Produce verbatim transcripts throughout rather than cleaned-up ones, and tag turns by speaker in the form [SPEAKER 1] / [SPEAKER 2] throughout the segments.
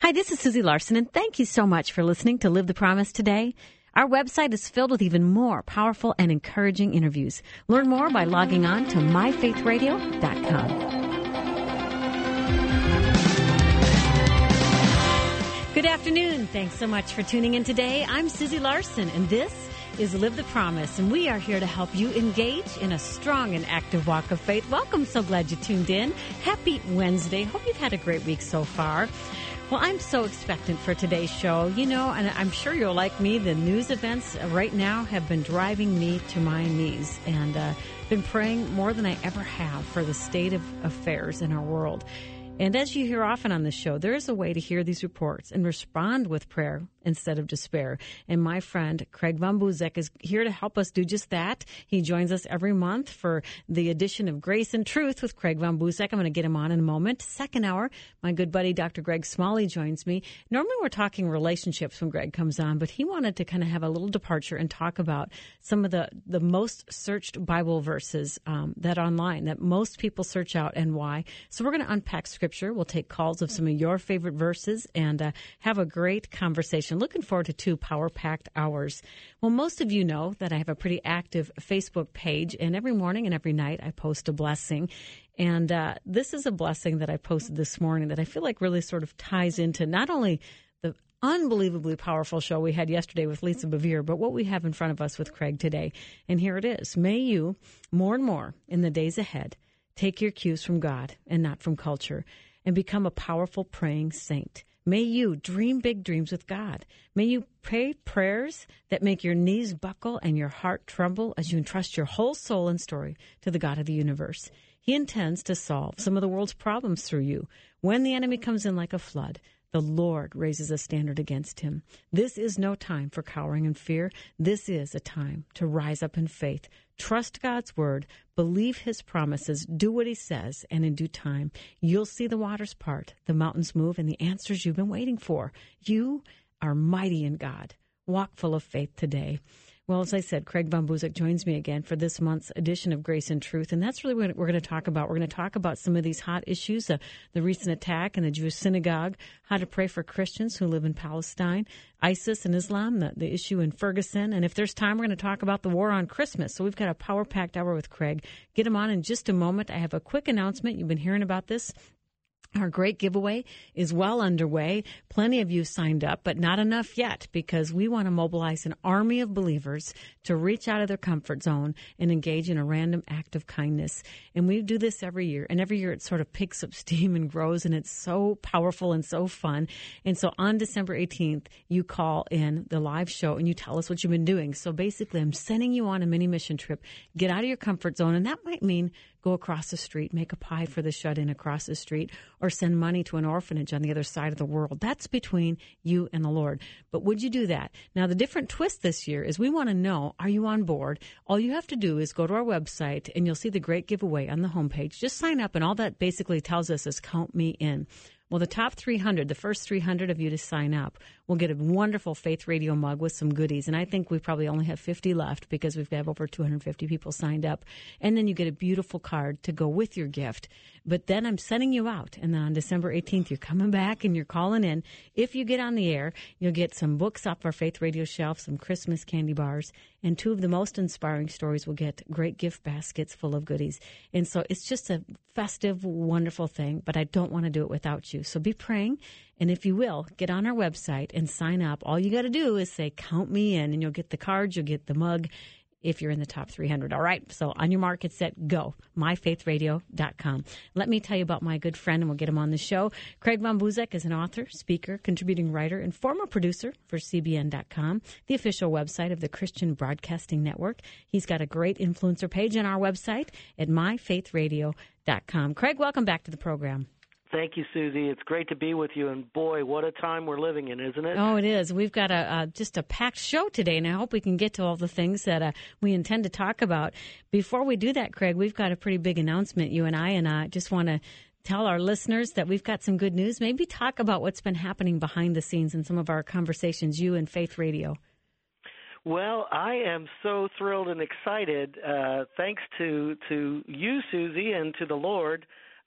[SPEAKER 1] Hi, this is Susie Larson, and thank you so much for listening to Live the Promise today. Our website is filled with even more powerful and encouraging interviews. Learn more by logging on to my faith radio dot com. Good afternoon. Thanks so much for tuning in today. I'm Susie Larson, and this is Live the Promise, and we are here to help you engage in a strong and active walk of faith. Welcome. So glad you tuned in. Happy Wednesday. Hope you've had a great week so far. Well, I'm so expectant for today's show. You know, and I'm sure you're like me, the news events right now have been driving me to my knees, and uh, been praying more than I ever have for the state of affairs in our world. And as you hear often on the show, there is a way to hear these reports and respond with prayer instead of despair. And my friend Craig Von Buzek is here to help us do just that. He joins us every month for the edition of Grace and Truth with Craig Von Buzek. I'm going to get him on in a moment. Second hour, my good buddy Doctor Greg Smalley joins me. Normally we're talking relationships when Greg comes on, but he wanted to kind of have a little departure and talk about some of the, the most searched Bible verses um, that are online, that most people search out, and why. So we're going to unpack Scripture. We'll take calls of some of your favorite verses and uh, have a great conversation. Looking forward to two power-packed hours. Well, most of you know that I have a pretty active Facebook page, and every morning and every night I post a blessing. And uh, this is a blessing that I posted this morning that I feel like really sort of ties into not only the unbelievably powerful show we had yesterday with Lisa Bevere, but what we have in front of us with Craig today. And here it is. May you, more and more in the days ahead, take your cues from God and not from culture, and become a powerful praying saint. May you dream big dreams with God. May you pray prayers that make your knees buckle and your heart tremble as you entrust your whole soul and story to the God of the universe. He intends to solve some of the world's problems through you. When the enemy comes in like a flood, the Lord raises a standard against him. This is no time for cowering in fear. This is a time to rise up in faith. Trust God's word, believe his promises, do what he says, and in due time, you'll see the waters part, the mountains move, and the answers you've been waiting for. You are mighty in God. Walk full of faith today. Well, as I said, Craig Von Buzek joins me again for this month's edition of Grace and Truth, and that's really what we're going to talk about. We're going to talk about some of these hot issues, uh, the recent attack in the Jewish synagogue, how to pray for Christians who live in Palestine, ISIS and Islam, the, the issue in Ferguson, and if there's time, we're going to talk about the war on Christmas. So we've got a power-packed hour with Craig. Get him on in just a moment. I have a quick announcement. You've been hearing about this. Our great giveaway is well underway. Plenty of you signed up, but not enough yet, because we want to mobilize an army of believers to reach out of their comfort zone and engage in a random act of kindness. And we do this every year, and every year it sort of picks up steam and grows, and it's so powerful and so fun. And so on December eighteenth, you call in the live show and you tell us what you've been doing. So basically, I'm sending you on a mini mission trip. Get out of your comfort zone, and that might mean go across the street, make a pie for the shut-in across the street, or send money to an orphanage on the other side of the world. That's between you and the Lord. But would you do that? Now, the different twist this year is we want to know, are you on board? All you have to do is go to our website, and you'll see the great giveaway on the homepage. Just sign up, and all that basically tells us is count me in. Well, the top three hundred, the first three hundred of you to sign up, will get a wonderful Faith Radio mug with some goodies. And I think we probably only have fifty left because we've got over two hundred fifty people signed up. And then you get a beautiful card to go with your gift. But then I'm sending you out. And then on December eighteenth, you're coming back and you're calling in. If you get on the air, you'll get some books off our Faith Radio shelf, some Christmas candy bars, and two of the most inspiring stories will get great gift baskets full of goodies. And so it's just a festive, wonderful thing, but I don't want to do it without you. So be praying, and if you will, get on our website and sign up. All you got to do is say, count me in, and you'll get the cards, you'll get the mug if you're in the top three hundred. All right, so on your mark, get set, go, my faith radio dot com. Let me tell you about my good friend, and we'll get him on the show. Craig Von Buzek is an author, speaker, contributing writer, and former producer for C B N dot com, the official website of the Christian Broadcasting Network. He's got a great influencer page on our website at my faith radio dot com. Craig, welcome back to the program.
[SPEAKER 2] Thank you, Susie. It's great to be with you, and boy, what a time we're living in, isn't it?
[SPEAKER 1] Oh, it is. We've got a, a just a packed show today, and I hope we can get to all the things that uh, we intend to talk about. Before we do that, Craig, we've got a pretty big announcement, you and I, and I just want to tell our listeners that we've got some good news. Maybe talk about what's been happening behind the scenes in some of our conversations, you and Faith Radio.
[SPEAKER 2] Well, I am so thrilled and excited. Uh, thanks to, to you, Susie, and to the Lord.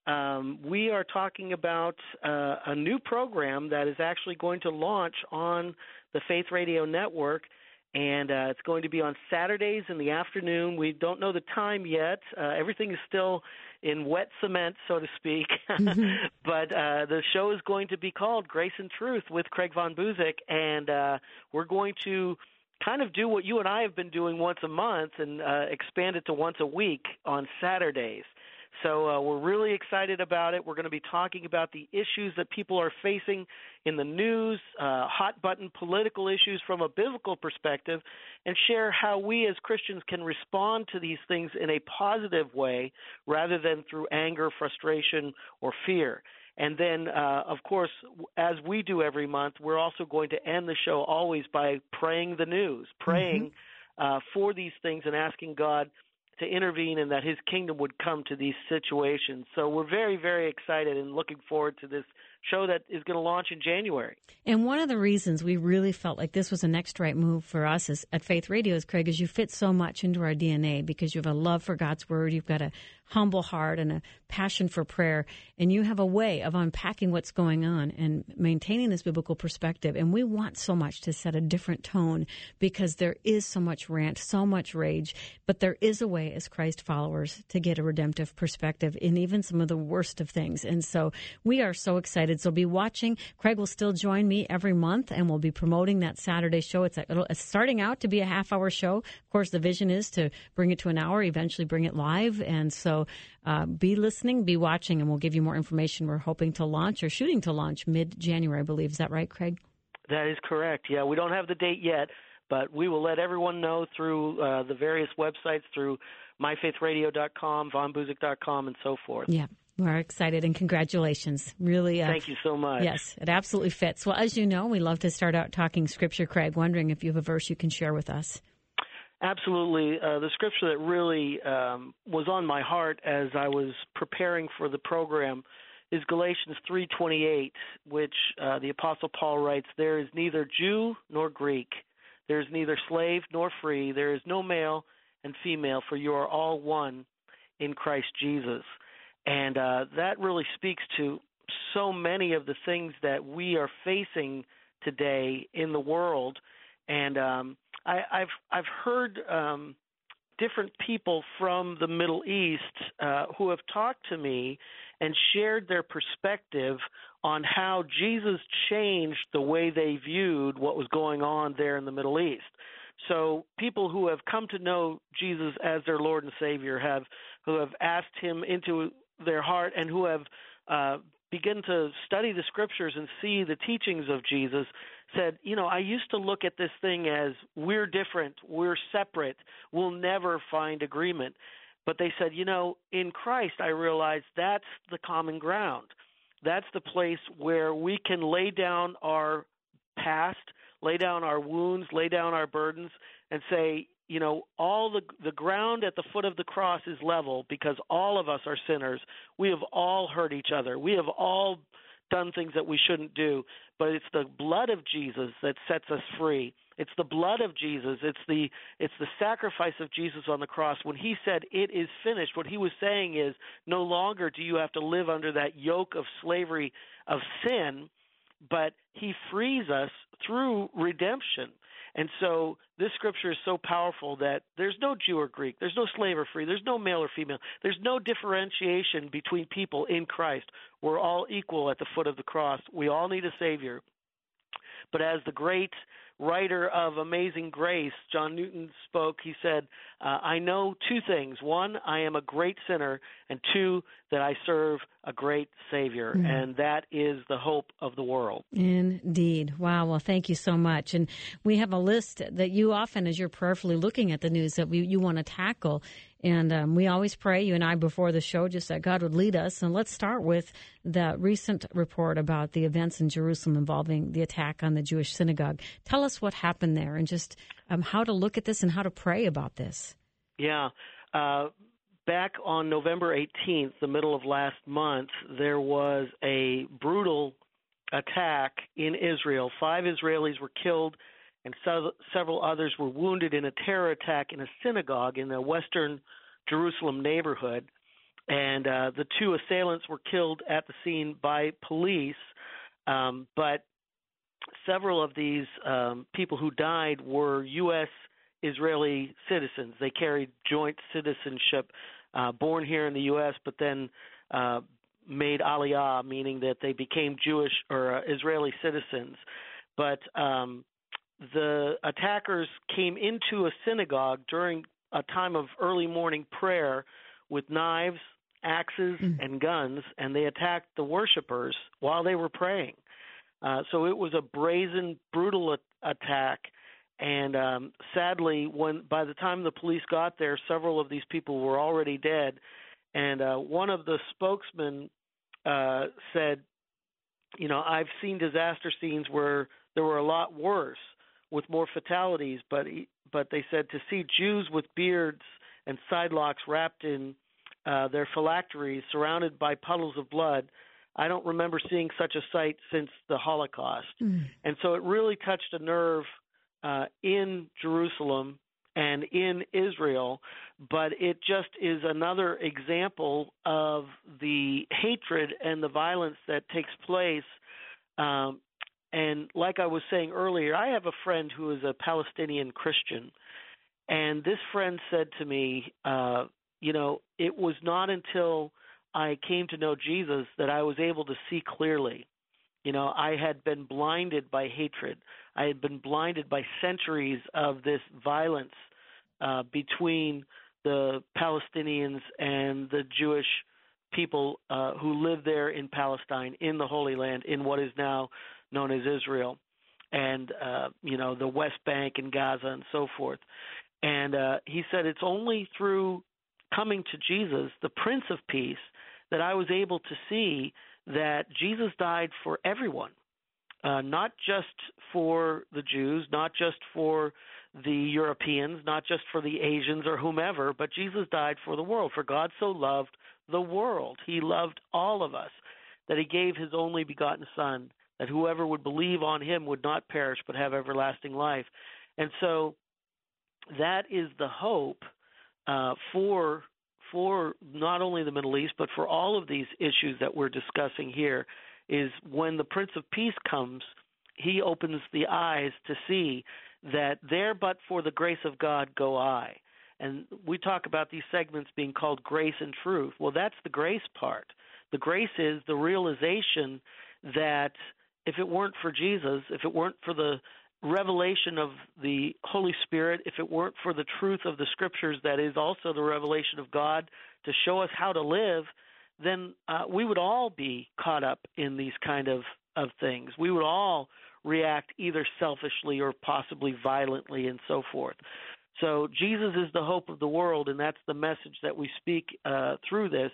[SPEAKER 2] um, we are talking about uh, a new program that is actually going to launch on the Faith Radio Network, and uh, it's going to be on Saturdays in the afternoon. We don't know the time yet. Uh, everything is still in wet cement, so to speak. Mm-hmm. But uh, the show is going to be called Grace and Truth with Craig Von Buzik, and uh, we're going to kind of do what you and I have been doing once a month and uh, expand it to once a week on Saturdays. So uh, we're really excited about it. We're going to be talking about the issues that people are facing in the news, uh, hot-button political issues from a biblical perspective, and share how we as Christians can respond to these things in a positive way rather than through anger, frustration, or fear. And then, uh, of course, as we do every month, we're also going to end the show always by praying the news, praying mm-hmm. uh, for these things and asking God to intervene and that his kingdom would come to these situations. So we're very, very excited and looking forward to this show that is going to launch in January.
[SPEAKER 1] And one of the reasons we really felt like this was a next right move for us is, at Faith Radio is, Craig, is you fit so much into our D N A because you have a love for God's Word, you've got a humble heart and a passion for prayer, and you have a way of unpacking what's going on and maintaining this biblical perspective. And we want so much to set a different tone because there is so much rant, so much rage, but there is a way as Christ followers to get a redemptive perspective in even some of the worst of things. And so we are so excited. So be watching. Craig will still join me every month, and we'll be promoting that Saturday show. It's, a, it's starting out to be a half-hour show. Of course, the vision is to bring it to an hour, eventually bring it live. And so uh, be listening, be watching, and we'll give you more information. We're hoping to launch or shooting to launch mid-January, I believe. Is that right, Craig?
[SPEAKER 2] That is correct. Yeah, we don't have the date yet, but we will let everyone know through uh, the various websites, through my faith radio dot com, von buzik dot com, and so forth.
[SPEAKER 1] Yeah. We're excited, and congratulations. Really. Uh,
[SPEAKER 2] Thank you so much.
[SPEAKER 1] Yes, it absolutely fits. Well, as you know, we love to start out talking Scripture, Craig, wondering if you have a verse you can share with us.
[SPEAKER 2] Absolutely. Uh, the Scripture that really um, was on my heart as I was preparing for the program is Galatians three twenty-eight, which uh, the Apostle Paul writes, "There is neither Jew nor Greek. There is neither slave nor free. There is no male and female, for you are all one in Christ Jesus." And uh, that really speaks to so many of the things that we are facing today in the world. And um, I, I've I've heard um, different people from the Middle East uh, who have talked to me and shared their perspective on how Jesus changed the way they viewed what was going on there in the Middle East. So people who have come to know Jesus as their Lord and Savior, have who have asked him into their heart and who have uh, begun to study the Scriptures and see the teachings of Jesus, said, you know, I used to look at this thing as we're different, we're separate, we'll never find agreement. But they said, you know, in Christ I realized that's the common ground. That's the place where we can lay down our past, lay down our wounds, lay down our burdens, and say, you know, all the the ground at the foot of the cross is level because all of us are sinners. We have all hurt each other. We have all done things that we shouldn't do. But it's the blood of Jesus that sets us free. It's the blood of Jesus. It's the it's the sacrifice of Jesus on the cross. When he said, "It is finished," what he was saying is, no longer do you have to live under that yoke of slavery of sin, but he frees us through redemption. And so this Scripture is so powerful that there's no Jew or Greek, there's no slave or free, there's no male or female, there's no differentiation between people in Christ. We're all equal at the foot of the cross. We all need a Savior. But as the great writer of Amazing Grace, John Newton, spoke, he said, uh, I know two things. One, I am a great sinner, and two, that I serve a great Savior, mm. and that is the hope of the world.
[SPEAKER 1] Indeed. Wow. Well, thank you so much. And we have a list that you often, as you're prayerfully looking at the news, that we, you want to tackle. And um, we always pray, you and I, before the show, just that God would lead us. And let's start with the recent report about the events in Jerusalem involving the attack on the Jewish synagogue. Tell us what happened there and just um, how to look at this and how to pray about this.
[SPEAKER 2] Yeah. Uh, back on November eighteenth, the middle of last month, there was a brutal attack in Israel. Five Israelis were killed and several others were wounded in a terror attack in a synagogue in the western Jerusalem neighborhood. and uh, the two assailants were killed at the scene by police. Um, but several of these um, people who died were U S Israeli citizens. They carried joint citizenship, uh, born here in the U S, but then uh, made aliyah, meaning that they became Jewish or uh, Israeli citizens. But um, the attackers came into a synagogue during a time of early morning prayer with knives, axes, mm. and guns, and they attacked the worshipers while they were praying. Uh, so it was a brazen, brutal a- attack. And um, sadly, when by the time the police got there, several of these people were already dead. And uh, one of the spokesmen uh, said, you know, I've seen disaster scenes where there were a lot worse with more fatalities, but he, but they said to see Jews with beards and sidelocks wrapped in uh, their phylacteries surrounded by puddles of blood, I don't remember seeing such a sight since the Holocaust. Mm. And so it really touched a nerve uh, in Jerusalem and in Israel, but it just is another example of the hatred and the violence that takes place. Um, and like I was saying earlier, I have a friend who is a Palestinian Christian, and this friend said to me, uh, you know, it was not until I came to know Jesus that I was able to see clearly. You know, I had been blinded by hatred. I had been blinded by centuries of this violence uh, between the Palestinians and the Jewish people uh, who live there in Palestine, in the Holy Land, in what is now known as Israel, and, uh, you know, the West Bank and Gaza and so forth. And uh, he said it's only through coming to Jesus, the Prince of Peace, that I was able to see that Jesus died for everyone, uh, not just for the Jews, not just for the Europeans, not just for the Asians or whomever, but Jesus died for the world. For God so loved the world. He loved all of us, that he gave his only begotten Son, that whoever would believe on him would not perish but have everlasting life. And so that is the hope uh, for for not only the Middle East, but for all of these issues that we're discussing here, is when the Prince of Peace comes, he opens the eyes to see that there but for the grace of God go I. And we talk about these segments being called grace and truth. Well, that's the grace part. The grace is the realization that if it weren't for Jesus, if it weren't for the revelation of the Holy Spirit, if it weren't for the truth of the Scriptures that is also the revelation of God to show us how to live, then uh, we would all be caught up in these kind of, of things. We would all react either selfishly or possibly violently and so forth. So Jesus is the hope of the world, and that's the message that we speak uh, through this.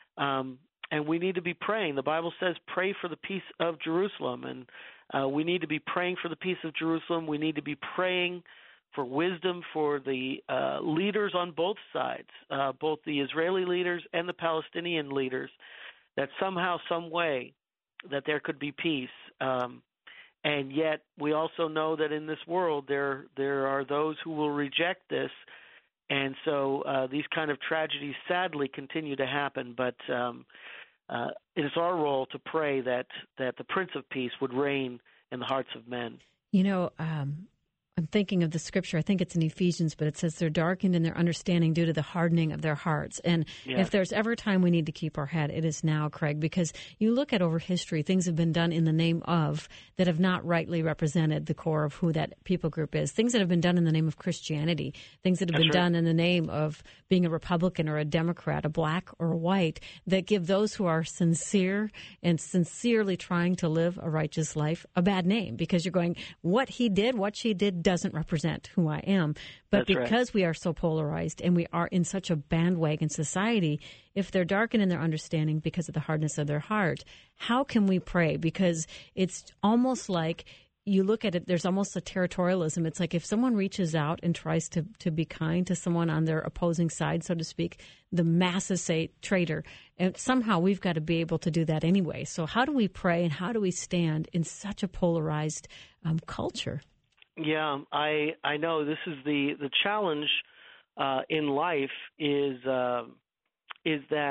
[SPEAKER 2] Um, and we need to be praying. The Bible says pray for the peace of Jerusalem, and Uh, we need to be praying for the peace of Jerusalem. We need to be praying for wisdom for the uh, leaders on both sides, uh, both the Israeli leaders and the Palestinian leaders, that somehow, some way, that there could be peace. Um, and yet we also know that in this world there there are those who will reject this. And so uh, these kind of tragedies sadly continue to happen. But um Uh, it is our role to pray that, that the Prince of Peace would reign in the hearts of men.
[SPEAKER 1] You know, um, I'm thinking of the scripture. I think it's in Ephesians, but it says they're darkened in their understanding due to the hardening of their hearts. And yes. If there's ever a time we need to keep our head, it is now, Craig, because you look at over history, things have been done in the name of that have not rightly represented the core of who that people group is. Things that have been done in the name of Christianity, things that have
[SPEAKER 2] That's
[SPEAKER 1] been
[SPEAKER 2] right.
[SPEAKER 1] done in the name of being a Republican or a Democrat, a black or a white, that give those who are sincere and sincerely trying to live a righteous life a bad name, because you're going, what he did, what she did doesn't represent who I am. But
[SPEAKER 2] That's
[SPEAKER 1] because
[SPEAKER 2] right.
[SPEAKER 1] we are so polarized and we are in such a bandwagon society, if they're darkened in their understanding because of the hardness of their heart, how can we pray? Because it's almost like you look at it, there's almost a territorialism. It's like if someone reaches out and tries to, to be kind to someone on their opposing side, so to speak, the masses say traitor. And somehow we've got to be able to do that anyway. So how do we pray and how do we stand in such a polarized um, culture?
[SPEAKER 2] Yeah, I I know this is the the challenge uh, in life is uh, is that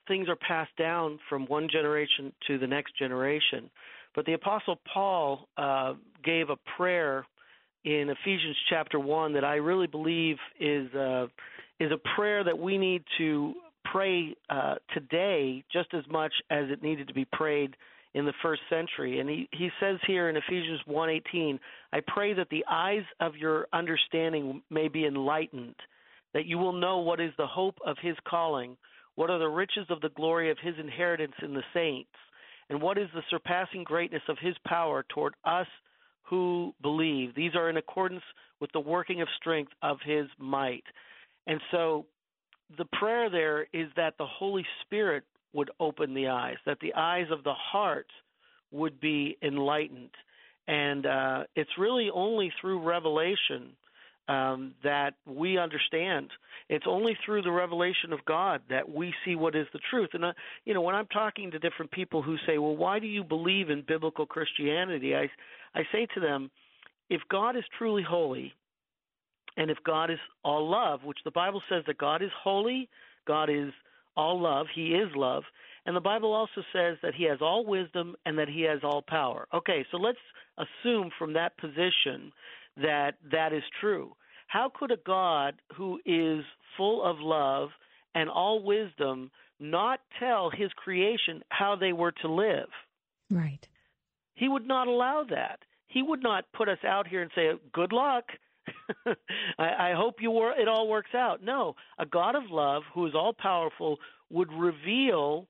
[SPEAKER 2] things are passed down from one generation to the next generation. But the Apostle Paul uh, gave a prayer in Ephesians chapter one that I really believe is uh, is a prayer that we need to pray uh, today just as much as it needed to be prayed in the first century. And he, he says here in Ephesians one eighteen, I pray that the eyes of your understanding may be enlightened, that you will know what is the hope of his calling, what are the riches of the glory of his inheritance in the saints, and what is the surpassing greatness of his power toward us who believe. These are in accordance with the working of strength of his might. And so the prayer there is that the Holy Spirit would open the eyes, that the eyes of the heart would be enlightened. And uh, it's really only through revelation um, that we understand. It's only through the revelation of God that we see what is the truth. And, uh, you know, when I'm talking to different people who say, well, why do you believe in biblical Christianity? I, I say to them, if God is truly holy, and if God is all love, which the Bible says that God is holy, God is all love, he is love, and the Bible also says that he has all wisdom and that he has all power. Okay, so let's assume from that position that that is true. How could a God who is full of love and all wisdom not tell his creation how they were to live?
[SPEAKER 1] Right.
[SPEAKER 2] He would not allow that. He would not put us out here and say, good luck. I, I hope you wor- it all works out. No, a God of love who is all-powerful would reveal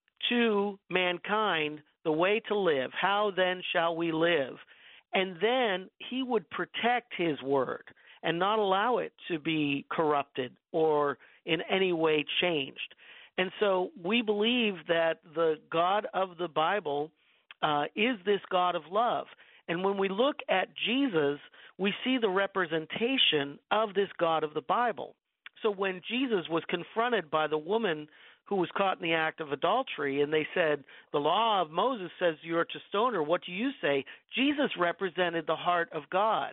[SPEAKER 2] to mankind the way to live. How then shall we live? And then he would protect his word and not allow it to be corrupted or in any way changed. And so we believe that the God of the Bible uh, is this God of love. And when we look at Jesus, we see the representation of this God of the Bible. So when Jesus was confronted by the woman who was caught in the act of adultery, and they said, the law of Moses says you are to stone her, what do you say? Jesus represented the heart of God.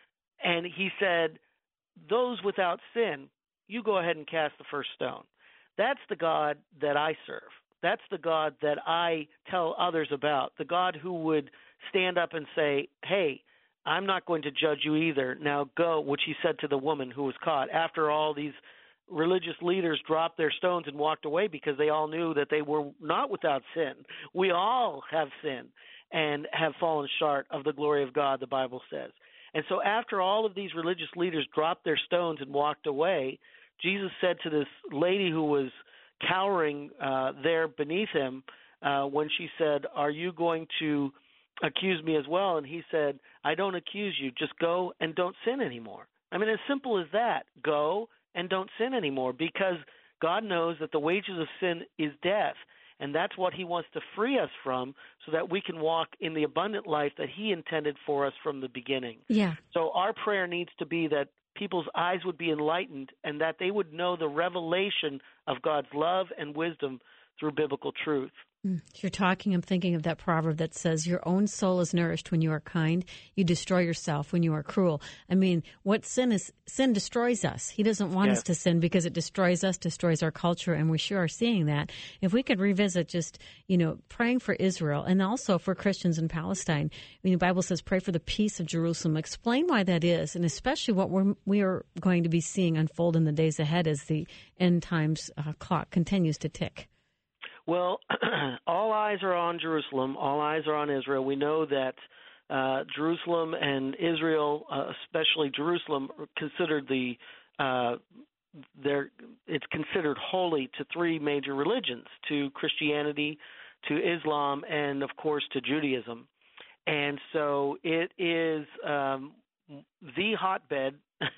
[SPEAKER 2] And he said, those without sin, you go ahead and cast the first stone. That's the God that I serve. That's the God that I tell others about, the God who would stand up and say, hey, I'm not going to judge you either. Now go, which he said to the woman who was caught. After all these religious leaders dropped their stones and walked away because they all knew that they were not without sin. We all have sinned and have fallen short of the glory of God, the Bible says. And so after all of these religious leaders dropped their stones and walked away, Jesus said to this lady who was cowering uh, there beneath him uh, when she said, are you going to accuse me as well? And he said, I don't accuse you. Just go and don't sin anymore. I mean, as simple as that. Go and don't sin anymore, because God knows that the wages of sin is death, and that's what he wants to free us from so that we can walk in the abundant life that he intended for us from the beginning.
[SPEAKER 1] Yeah.
[SPEAKER 2] So our prayer needs to be that people's eyes would be enlightened and that they would know the revelation of God's love and wisdom through biblical truth.
[SPEAKER 1] As you're talking, I'm thinking of that proverb that says, your own soul is nourished when you are kind. You destroy yourself when you are cruel. I mean, what sin is, sin destroys us. He doesn't want
[SPEAKER 2] yes.
[SPEAKER 1] us to sin because it destroys us, destroys our culture, and we sure are seeing that. If we could revisit just, you know, praying for Israel and also for Christians in Palestine. I mean, the Bible says, pray for the peace of Jerusalem. Explain why that is, and especially what we're, we are going to be seeing unfold in the days ahead as the end times uh, clock continues to tick.
[SPEAKER 2] Well, all eyes are on Jerusalem. All eyes are on Israel. We know that uh, Jerusalem and Israel, uh, especially Jerusalem, are considered the uh, they're, it's considered holy to three major religions: to Christianity, to Islam, and of course to Judaism. And so it is um, the hotbed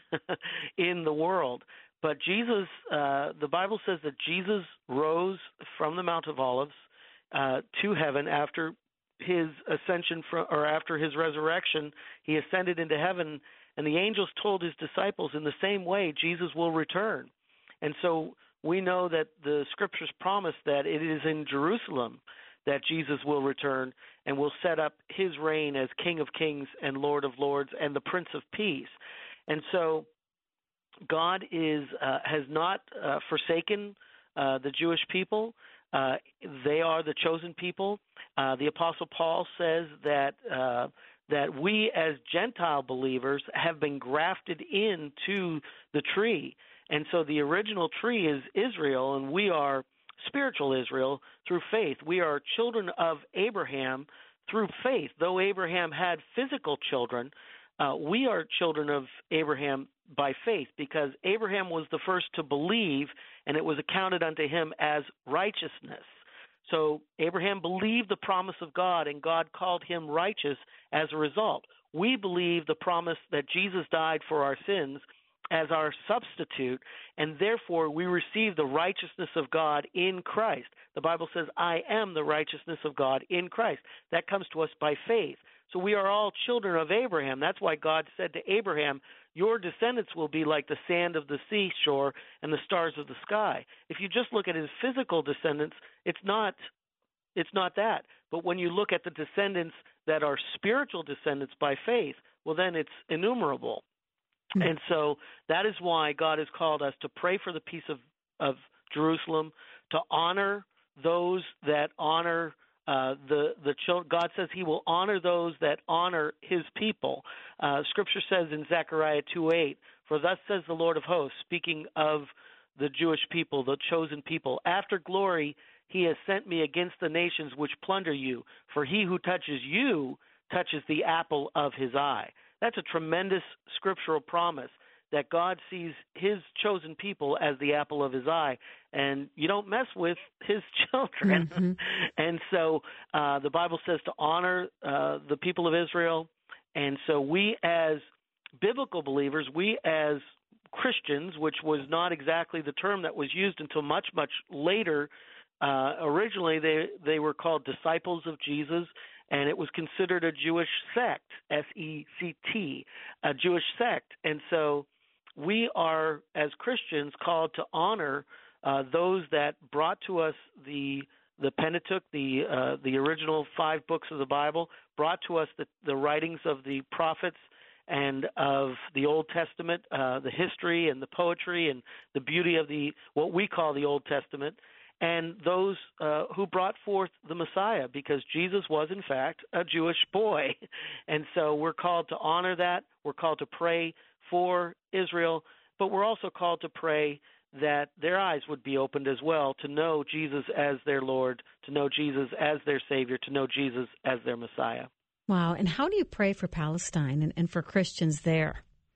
[SPEAKER 2] in the world. But Jesus, uh, the Bible says that Jesus rose from the Mount of Olives uh, to heaven after his ascension, from, or after his resurrection. He ascended into heaven, and the angels told his disciples in the same way Jesus will return. And so we know that the Scriptures promise that it is in Jerusalem that Jesus will return and will set up his reign as King of Kings and Lord of Lords and the Prince of Peace. And so God is uh, has not uh, forsaken uh, the Jewish people. Uh, they are the chosen people. Uh, the Apostle Paul says that uh, that we as Gentile believers have been grafted into the tree. And so the original tree is Israel, and we are spiritual Israel through faith. We are children of Abraham through faith. Though Abraham had physical children, uh, we are children of Abraham by faith, because Abraham was the first to believe, and it was accounted unto him as righteousness. So Abraham believed the promise of God, and God called him righteous as a result. We believe the promise that Jesus died for our sins as our substitute, and therefore we receive the righteousness of God in Christ. The Bible says, I am the righteousness of God in Christ. That comes to us by faith. So we are all children of Abraham. That's why God said to Abraham, your descendants will be like the sand of the seashore and the stars of the sky. If you just look at his physical descendants, it's not it's not that. But when you look at the descendants that are spiritual descendants by faith, well, then it's innumerable. Mm-hmm. And so that is why God has called us to pray for the peace of, of Jerusalem, to honor those that honor Uh, the the children. God says he will honor those that honor his people. Uh, scripture says in Zechariah two eight, for thus says the Lord of hosts, speaking of the Jewish people, the chosen people, after glory he has sent me against the nations which plunder you, for he who touches you touches the apple of his eye. That's a tremendous scriptural promise, that God sees his chosen people as the apple of his eye, and you don't mess with his children. Mm-hmm. And so uh, the Bible says to honor uh, the people of Israel. And so we as biblical believers, we as Christians, which was not exactly the term that was used until much, much later. Uh, originally, they, they were called disciples of Jesus, and it was considered a Jewish sect, S E C T, a Jewish sect. And so we are, as Christians, called to honor uh, those that brought to us the the Pentateuch, the uh, the original five books of the Bible, brought to us the, the writings of the prophets and of the Old Testament, uh, the history and the poetry and the beauty of the what we call the Old Testament, and those uh, who brought forth the Messiah, because Jesus was, in fact, a Jewish boy. And so we're called to honor that. We're called to pray for Israel, but we're also called to pray that their eyes would be opened as well to know Jesus as their Lord, to know Jesus as their Savior, to know Jesus as their Messiah.
[SPEAKER 1] Wow. And how do you pray for Palestine and, and for Christians there?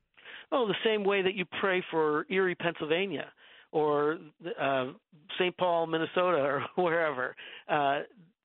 [SPEAKER 2] Oh, the same way that you pray for Erie, Pennsylvania, or uh, Saint Paul, Minnesota, or wherever. Uh,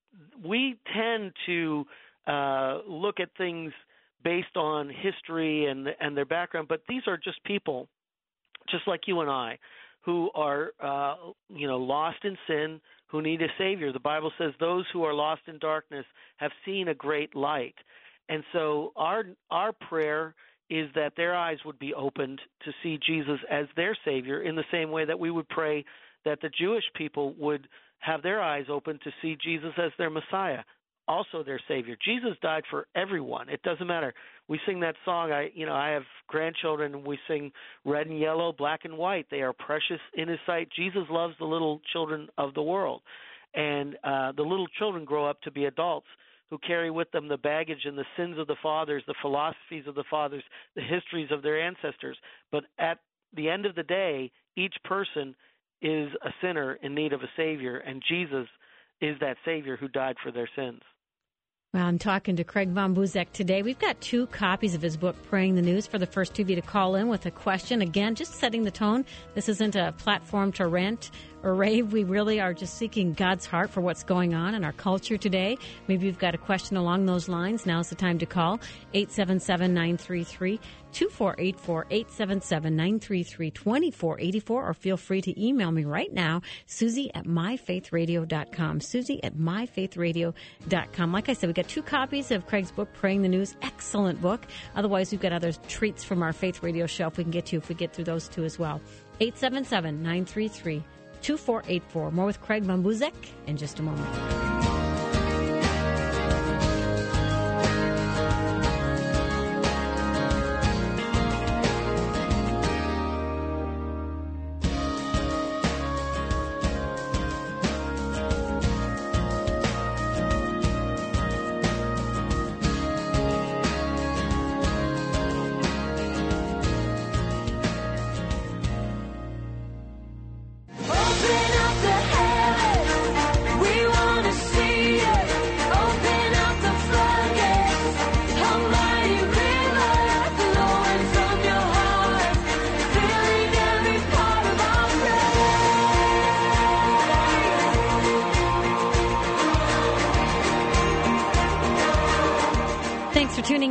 [SPEAKER 2] we tend to uh, look at things based on history and and their background, but these are just people, just like you and I, who are uh, you know lost in sin, who need a Savior. The Bible says those who are lost in darkness have seen a great light, and so our our prayer is that their eyes would be opened to see Jesus as their Savior, in the same way that we would pray that the Jewish people would have their eyes open to see Jesus as their Messiah, also their Savior. Jesus died for everyone. It doesn't matter. We sing that song. I, you know, I have grandchildren, and we sing red and yellow, black and white. They are precious in his sight. Jesus loves the little children of the world. And uh, the little children grow up to be adults who carry with them the baggage and the sins of the fathers, the philosophies of the fathers, the histories of their ancestors. But at the end of the day, each person is a sinner in need of a Savior, and Jesus is that Savior who died for their sins.
[SPEAKER 1] Well, I'm talking to Craig von Buseck today. We've got two copies of his book, Praying the News, for the first two of you to call in with a question. Again, just setting the tone. This isn't a platform to rant or rave. We really are just seeking God's heart for what's going on in our culture today. Maybe you've got a question along those lines. Now's the time to call eight seven seven, nine three three, two four eight four, eight seven seven, nine three three, two four eight four, or feel free to email me right now, Susie at my faith radio dot com, Susie at my faith radio dot com. Like I said, we got two copies of Craig's book, Praying the News. Excellent book. Otherwise, we've got other treats from our Faith Radio show if we can get to, if we get through those two as well. eight seven seven, nine three three, two four eight four. More with Craig von Buseck in just a moment.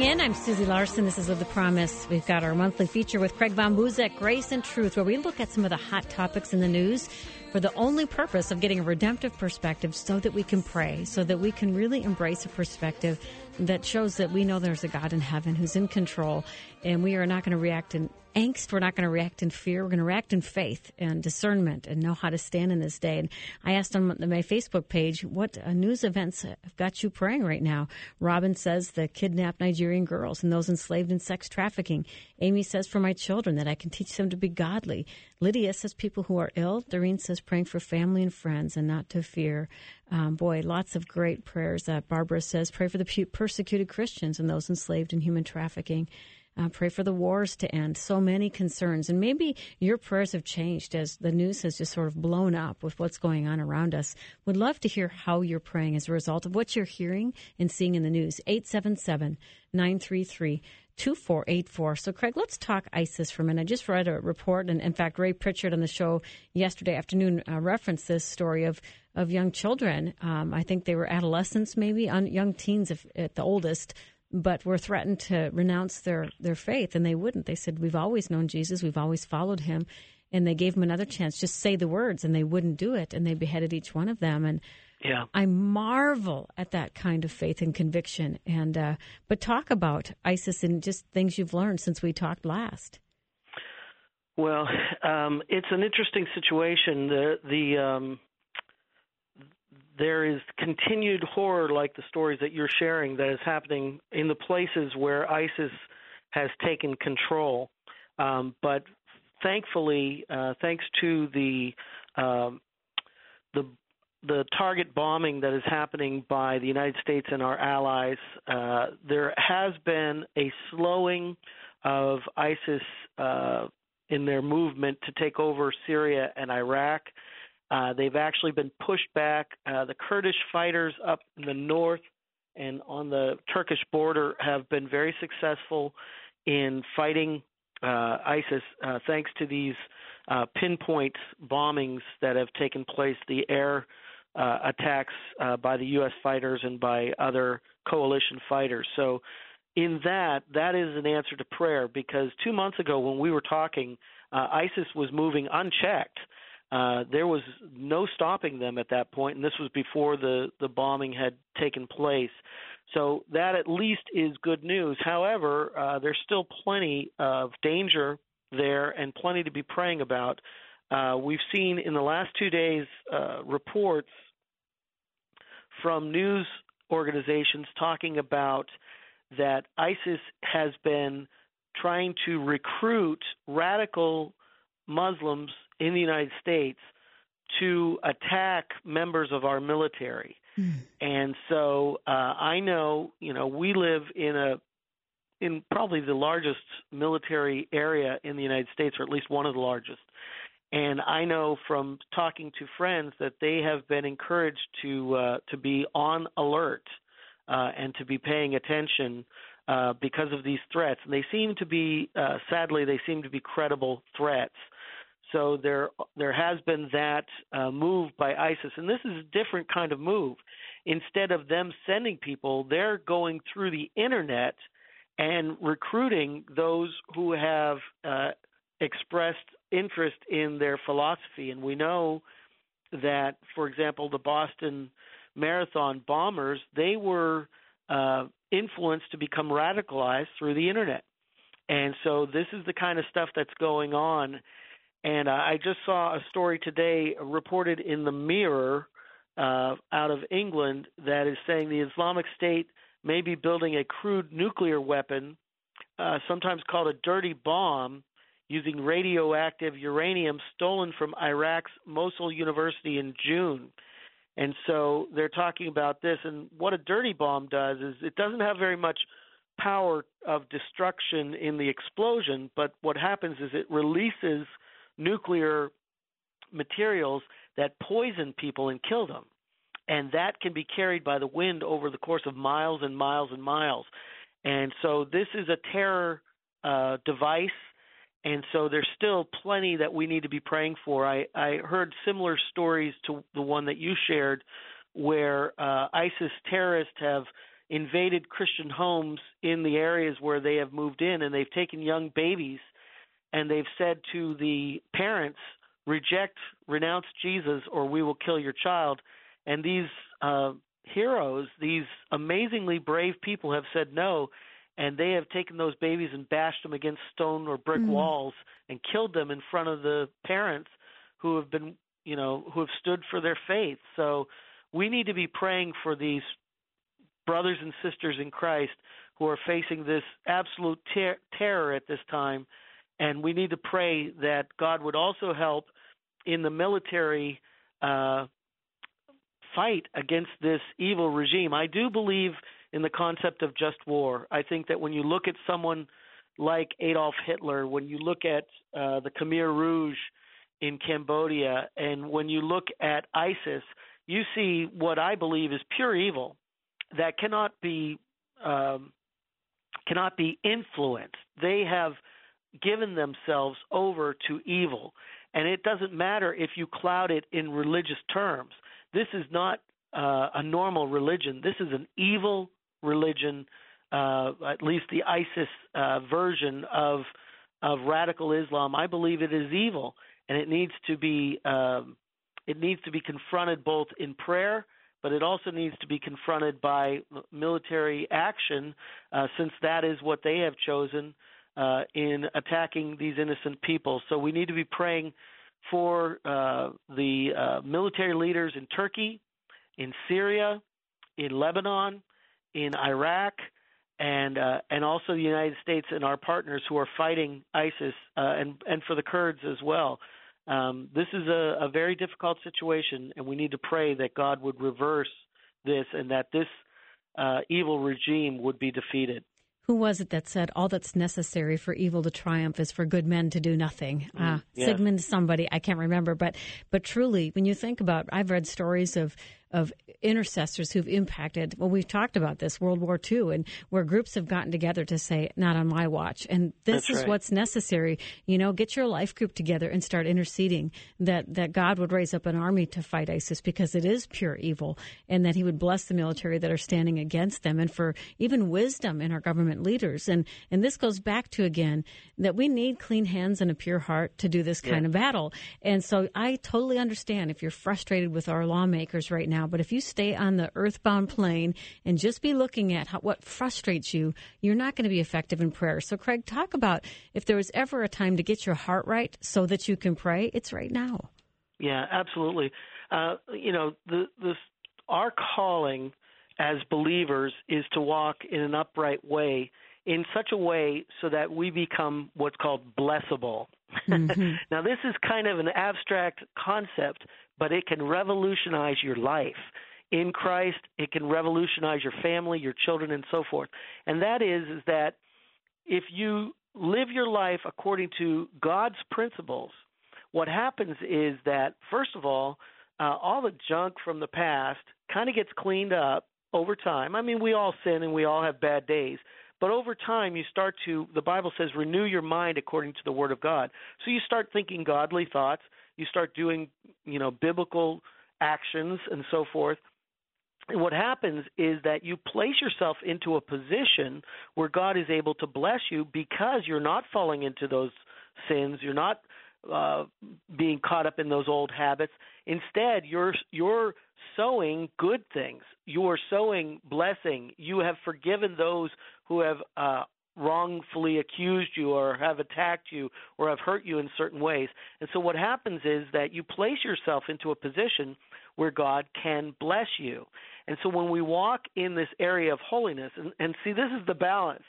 [SPEAKER 1] in. I'm Susie Larson. This is Live the Promise. We've got our monthly feature with Craig Von Buzek, Grace and Truth, where we look at some of the hot topics in the news for the only purpose of getting a redemptive perspective so that we can pray, so that we can really embrace a perspective that shows that we know there's a God in heaven who's in control, and we are not going to react in angst. We're not going to react in fear. We're going to react in faith and discernment and know how to stand in this day. And I asked on my Facebook page, what uh, news events have got you praying right now? Robin says the kidnapped Nigerian girls and those enslaved in sex trafficking. Amy says for my children that I can teach them to be godly. Lydia says people who are ill. Doreen says praying for family and friends and not to fear. Um, boy, lots of great prayers. Uh, Barbara says pray for the persecuted Christians and those enslaved in human trafficking. Uh, pray for the wars to end. So many concerns. And maybe your prayers have changed as the news has just sort of blown up with what's going on around us. Would love to hear how you're praying as a result of what you're hearing and seeing in the news. eight seven seven, nine three three, two four eight four. So, Craig, let's talk ISIS for a minute. I just read a report, and in fact, Ray Pritchard on the show yesterday afternoon uh, referenced this story of, of young children. Um, I think they were adolescents, maybe, on young teens if, at the oldest, but were threatened to renounce their, their faith, and they wouldn't. They said, we've always known Jesus, we've always followed him, and they gave him another chance. Just say the words, and they wouldn't do it, and they beheaded each one of them. And
[SPEAKER 2] yeah.
[SPEAKER 1] I marvel at that kind of faith and conviction. And uh, but talk about ISIS and just things you've learned since we talked last.
[SPEAKER 2] Well, um, it's an interesting situation. The the um, there is continued horror, like the stories that you're sharing, that is happening in the places where ISIS has taken control. Um, but thankfully, uh, thanks to the um, the the target bombing that is happening by the United States and our allies, uh, there has been a slowing of ISIS uh, in their movement to take over Syria and Iraq. Uh, they've actually been pushed back. Uh, the Kurdish fighters up in the north and on the Turkish border have been very successful in fighting uh, ISIS uh, thanks to these uh, pinpoint bombings that have taken place, the air uh, attacks uh, by the U S fighters and by other coalition fighters. So in that, that is an answer to prayer, because two months ago when we were talking, uh, ISIS was moving unchecked. Uh, there was no stopping them at that point, and this was before the, the bombing had taken place. So that at least is good news. However, uh, there's still plenty of danger there and plenty to be praying about. Uh, we've seen in the last two days uh, reports from news organizations talking about that ISIS has been trying to recruit radical Muslims in the United States to attack members of our military. Mm. And so uh, I know, you know, we live in a in probably the largest military area in the United States, or at least one of the largest. And I know from talking to friends that they have been encouraged to uh, to be on alert uh, and to be paying attention uh, because of these threats. And they seem to be, uh, sadly, they seem to be credible threats. So there there has been that uh, move by ISIS, and this is a different kind of move. Instead of them sending people, they're going through the internet and recruiting those who have uh, expressed interest in their philosophy. And we know that, for example, the Boston Marathon bombers, they were uh, influenced to become radicalized through the internet. And so this is the kind of stuff that's going on. And uh, I just saw a story today reported in the Mirror uh, out of England that is saying the Islamic State may be building a crude nuclear weapon, uh, sometimes called a dirty bomb, using radioactive uranium stolen from Iraq's Mosul University in June. And so they're talking about this. And what a dirty bomb does is it doesn't have very much power of destruction in the explosion, but what happens is it releases nuclear materials that poison people and kill them. And that can be carried by the wind over the course of miles and miles and miles. And so this is a terror uh, device. And so there's still plenty that we need to be praying for. I, I heard similar stories to the one that you shared where uh, ISIS terrorists have invaded Christian homes in the areas where they have moved in, and they've taken young babies, and they've said to the parents, reject, renounce Jesus, or we will kill your child. And these uh, heroes, these amazingly brave people have said no, and they have taken those babies and bashed them against stone or brick mm-hmm. walls and killed them in front of the parents who have been, you know, who have stood for their faith. So we need to be praying for these brothers and sisters in Christ who are facing this absolute ter- terror at this time, and we need to pray that God would also help in the military uh, fight against this evil regime. I do believe in the concept of just war. I think that when you look at someone like Adolf Hitler, when you look at uh, the Khmer Rouge in Cambodia, and when you look at ISIS, you see what I believe is pure evil that cannot be um, cannot be influenced. They have given themselves over to evil, and it doesn't matter if you cloud it in religious terms. This is not uh, a normal religion. This is an evil religion, uh, at least the ISIS uh, version of of radical Islam. I believe it is evil, and it needs to be um, it needs to be confronted both in prayer, but it also needs to be confronted by military action, uh, since that is what they have chosen uh, in attacking these innocent people. So we need to be praying for uh, the uh, military leaders in Turkey, in Syria, in Lebanon, in Iraq, and uh, and also the United States and our partners who are fighting ISIS, uh, and and for the Kurds as well. Um, this is a, a very difficult situation, and we need to pray that God would reverse this and that this uh, evil regime would be defeated.
[SPEAKER 1] Who was it that said, all that's necessary for evil to triumph is for good men to do nothing? Mm, uh, yeah. Sigmund somebody, I can't remember. But but truly, when you think about, I've read stories of of intercessors who've impacted, well, we've talked about this, World War Two, and where groups have gotten together to say, not on my watch. And this
[SPEAKER 2] That's
[SPEAKER 1] is
[SPEAKER 2] right.
[SPEAKER 1] what's necessary. You know, get your life group together and start interceding that, that God would raise up an army to fight ISIS, because it is pure evil, and that he would bless the military that are standing against them, and for even wisdom in our government leaders. And, and this goes back to, again, that we need clean hands and a pure heart to do this kind yeah. of battle. And so I totally understand if you're frustrated with our lawmakers right now. But if you stay on the earthbound plane and just be looking at how, what frustrates you, you're not going to be effective in prayer. So, Craig, talk about if there was ever a time to get your heart right so that you can pray, it's right now.
[SPEAKER 2] Yeah, absolutely. Uh, you know, the, the our calling as believers is to walk in an upright way, in such a way so that we become what's called blessable. Mm-hmm. Now, this is kind of an abstract concept, but it can revolutionize your life. In Christ, it can revolutionize your family, your children, and so forth. And that is, is that if you live your life according to God's principles, what happens is that, first of all, uh, all the junk from the past kind of gets cleaned up over time. I mean, we all sin and we all have bad days. But over time, you start to, the Bible says, renew your mind according to the Word of God. So you start thinking godly thoughts. You start doing, you know, biblical actions and so forth. And what happens is that you place yourself into a position where God is able to bless you, because you're not falling into those sins. You're not uh, being caught up in those old habits. Instead, you're you're sowing good things. You are sowing blessing. You have forgiven those who have uh, wrongfully accused you or have attacked you or have hurt you in certain ways. And so what happens is that you place yourself into a position where God can bless you. And so when we walk in this area of holiness, and, and see, this is the balance,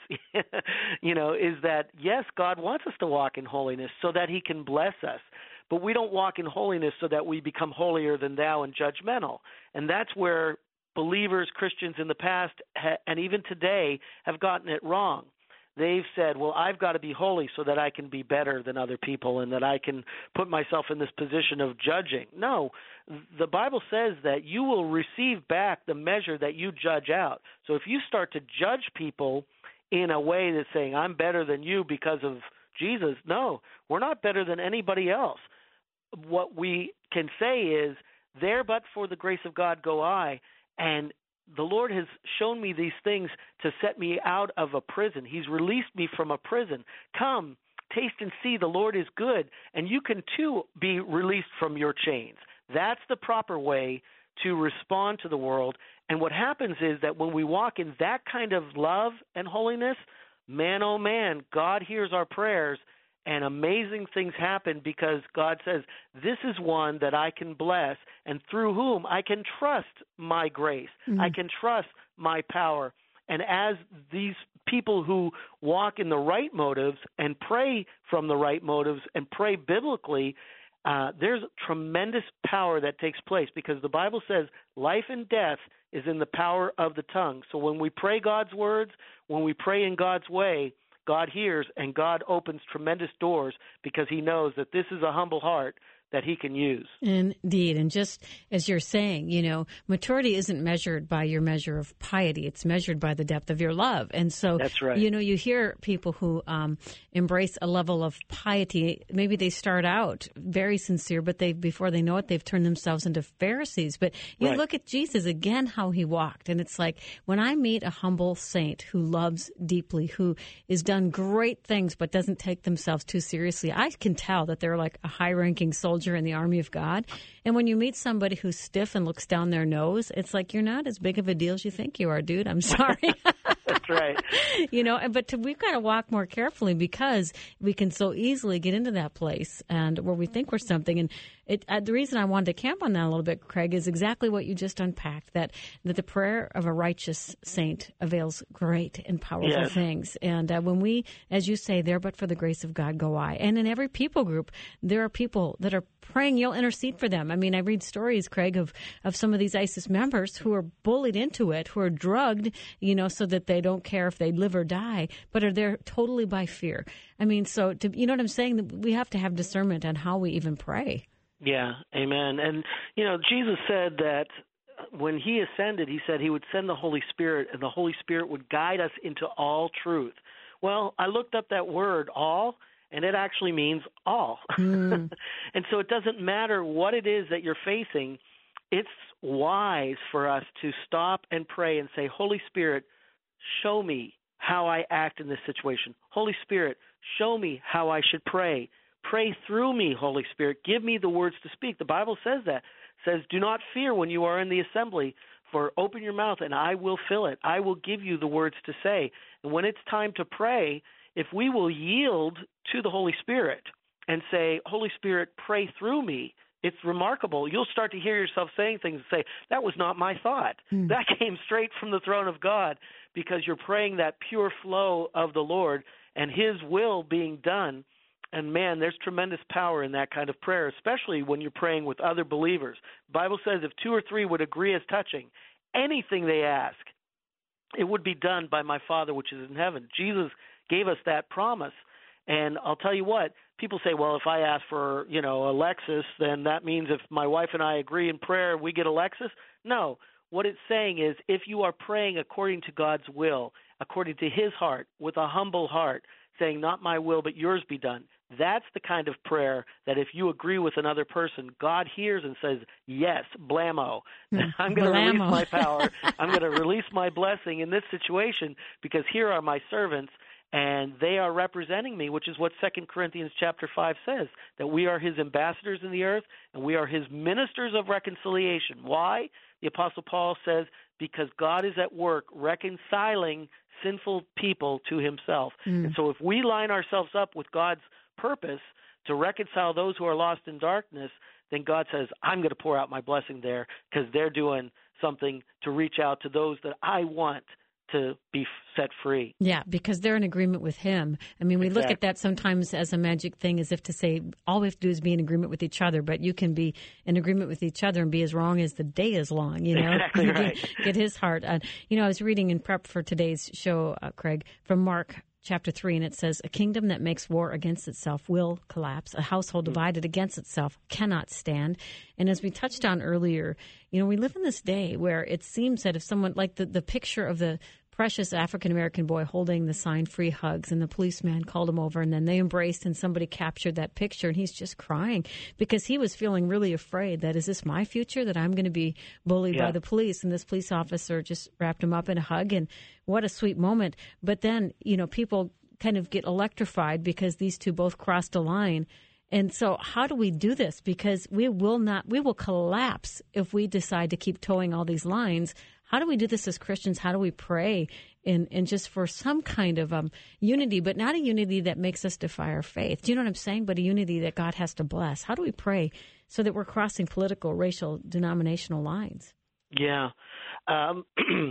[SPEAKER 2] you know, is that, yes, God wants us to walk in holiness so that he can bless us. But we don't walk in holiness so that we become holier than thou and judgmental. And that's where believers, Christians in the past, ha- and even today, have gotten it wrong. They've said, well, I've got to be holy so that I can be better than other people and that I can put myself in this position of judging. No, the Bible says that you will receive back the measure that you judge out. So if you start to judge people in a way that's saying, I'm better than you because of Jesus, no, we're not better than anybody else. What we can say is, there but for the grace of God go I, and the Lord has shown me these things to set me out of a prison. He's released me from a prison. Come, taste and see the Lord is good, and you can too be released from your chains. That's the proper way to respond to the world. And what happens is that when we walk in that kind of love and holiness, man, oh man, God hears our prayers, and amazing things happen because God says, this is one that I can bless and through whom I can trust my grace. Mm-hmm. I can trust my power. And as these people who walk in the right motives and pray from the right motives and pray biblically, uh, there's tremendous power that takes place because the Bible says life and death is in the power of the tongue. So when we pray God's words, when we pray in God's way, God hears and God opens tremendous doors because he knows that this is a humble heart that he can use.
[SPEAKER 1] Indeed. And just as you're saying, you know, maturity isn't measured by your measure of piety. It's measured by the depth of your love. And so,
[SPEAKER 2] that's right.
[SPEAKER 1] You know, you hear people who um, embrace a level of piety. Maybe they start out very sincere, but they before they know it, they've turned themselves into Pharisees. But you
[SPEAKER 2] right.
[SPEAKER 1] look at Jesus again, how he walked. And it's like when I meet a humble saint who loves deeply, who has done great things but doesn't take themselves too seriously, I can tell that they're like a high-ranking soldier in the army of God. And when you meet somebody who's stiff and looks down their nose, it's like, you're not as big of a deal as you think you are, dude. I'm sorry.
[SPEAKER 2] That's right.
[SPEAKER 1] You know, but to, we've got to walk more carefully because we can so easily get into that place and where we think we're something. And it, uh, the reason I wanted to camp on that a little bit, Craig, is exactly what you just unpacked, that, that the prayer of a righteous saint avails great and powerful
[SPEAKER 2] yes.
[SPEAKER 1] things. And uh, when we, as you say, there but for the grace of God go I. And in every people group, there are people that are praying you'll intercede for them. I mean, I read stories, Craig, of, of some of these ISIS members who are bullied into it, who are drugged, you know, so that they don't care if they live or die, but are there totally by fear. I mean, so, to, you know what I'm saying? We have to have discernment on how we even pray.
[SPEAKER 2] Yeah, amen. And, you know, Jesus said that when he ascended, he said he would send the Holy Spirit, and the Holy Spirit would guide us into all truth. Well, I looked up that word, all, and it actually means all. Mm. And so it doesn't matter what it is that you're facing. It's wise for us to stop and pray and say, Holy Spirit, show me how I act in this situation. Holy Spirit, show me how I should pray. Pray through me, Holy Spirit. Give me the words to speak. The Bible says that. It says, do not fear when you are in the assembly, for open your mouth and I will fill it. I will give you the words to say. And when it's time to pray, if we will yield to the Holy Spirit and say, Holy Spirit, pray through me, it's remarkable. You'll start to hear yourself saying things and say, that was not my thought. Mm. That came straight from the throne of God because you're praying that pure flow of the Lord and his will being done. And, man, there's tremendous power in that kind of prayer, especially when you're praying with other believers. The Bible says if two or three would agree as touching anything they ask, it would be done by my Father which is in heaven. Jesus gave us that promise. And I'll tell you what, people say, well, if I ask for, you know, a Lexus, then that means if my wife and I agree in prayer, we get a Lexus? No. What it's saying is if you are praying according to God's will, according to his heart, with a humble heart, saying, not my will, but yours be done, that's the kind of prayer that if you agree with another person, God hears and says, yes, blammo. I'm going to release my power. I'm going to release my blessing in this situation because here are my servants, and they are representing me, which is what Second Corinthians chapter five says, that we are his ambassadors in the earth and we are his ministers of reconciliation. Why? The Apostle Paul says, because God is at work reconciling sinful people to himself. Mm. And so if we line ourselves up with God's purpose to reconcile those who are lost in darkness, then God says, I'm going to pour out my blessing there because they're doing something to reach out to those that I want to be set free.
[SPEAKER 1] Yeah, because they're in agreement with him. I mean, we exactly. look at that sometimes as a magic thing, as if to say all we have to do is be in agreement with each other, but you can be in agreement with each other and be as wrong as the day is long, you know?
[SPEAKER 2] Exactly right.
[SPEAKER 1] get, get his heart. Uh, you know, I was reading in prep for today's show, uh, Craig, from Mark chapter three, and it says, a kingdom that makes war against itself will collapse. A household divided against itself cannot stand. And as we touched on earlier, you know, we live in this day where it seems that if someone, like the, the picture of the precious African-American boy holding the sign Free Hugs, and the policeman called him over, and then they embraced, and somebody captured that picture, and he's just crying because he was feeling really afraid that, is this my future, that I'm going to be bullied yeah. by the police? And this police officer just wrapped him up in a hug, and what a sweet moment. But then, you know, people kind of get electrified because these two both crossed a line. And so how do we do this? Because we will not, we will collapse if we decide to keep towing all these lines. How do we do this as Christians? How do we pray and, and just for some kind of um, unity, but not a unity that makes us defy our faith? Do you know what I'm saying? But a unity that God has to bless. How do we pray so that we're crossing political, racial, denominational lines?
[SPEAKER 2] Yeah. Um,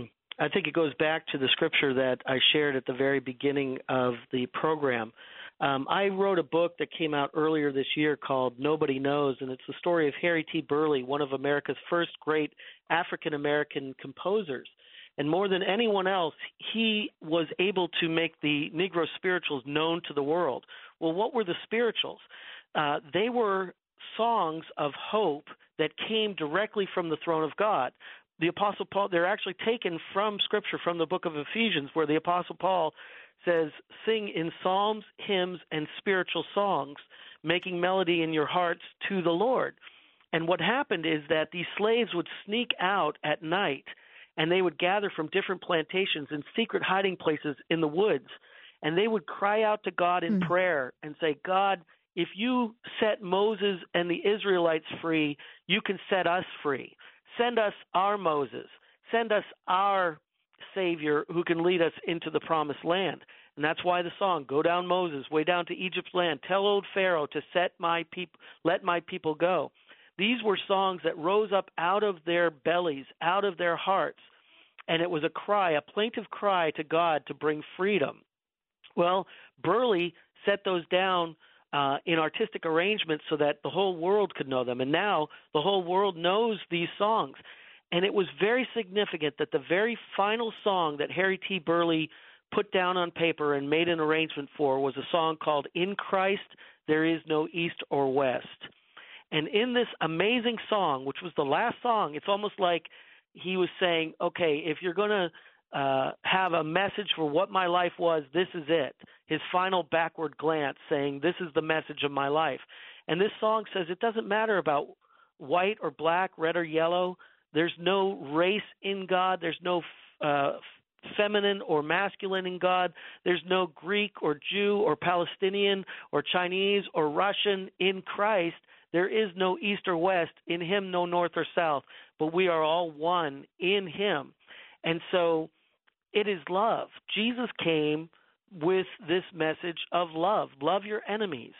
[SPEAKER 2] I think it goes back to the scripture that I shared at the very beginning of the program. Um, I wrote a book that came out earlier this year called Nobody Knows, and it's the story of Harry T. Burleigh, one of America's first great African-American composers. And more than anyone else, he was able to make the Negro spirituals known to the world. Well, what were the spirituals? Uh, they were songs of hope that came directly from the throne of God. The Apostle Paul, they're actually taken from Scripture, from the book of Ephesians, where the Apostle Paul says, sing in psalms, hymns, and spiritual songs, making melody in your hearts to the Lord. And what happened is that these slaves would sneak out at night, and they would gather from different plantations in secret hiding places in the woods, and they would cry out to God in mm. prayer and say, God, if you set Moses and the Israelites free, you can set us free. Send us our Moses. Send us our Savior who can lead us into the promised land. And that's why the song, Go Down Moses, Way Down to Egypt's Land, Tell Old Pharaoh to set my peop- let my people go. These were songs that rose up out of their bellies, out of their hearts, and it was a cry, a plaintive cry to God to bring freedom. Well, Burleigh set those down uh, in artistic arrangements so that the whole world could know them, and now the whole world knows these songs. And it was very significant that the very final song that Harry T. Burleigh put down on paper and made an arrangement for was a song called In Christ There Is No East or West. And in this amazing song, which was the last song, it's almost like he was saying, okay, if you're going to uh, have a message for what my life was, this is it. His final backward glance saying, this is the message of my life. And this song says it doesn't matter about white or black, red or yellow. There's no race in God. There's no uh, feminine or masculine in God. There's no Greek or Jew or Palestinian or Chinese or Russian in Christ. There is no east or west, in him no north or south, but we are all one in him. And so it is love. Jesus came with this message of love. Love your enemies.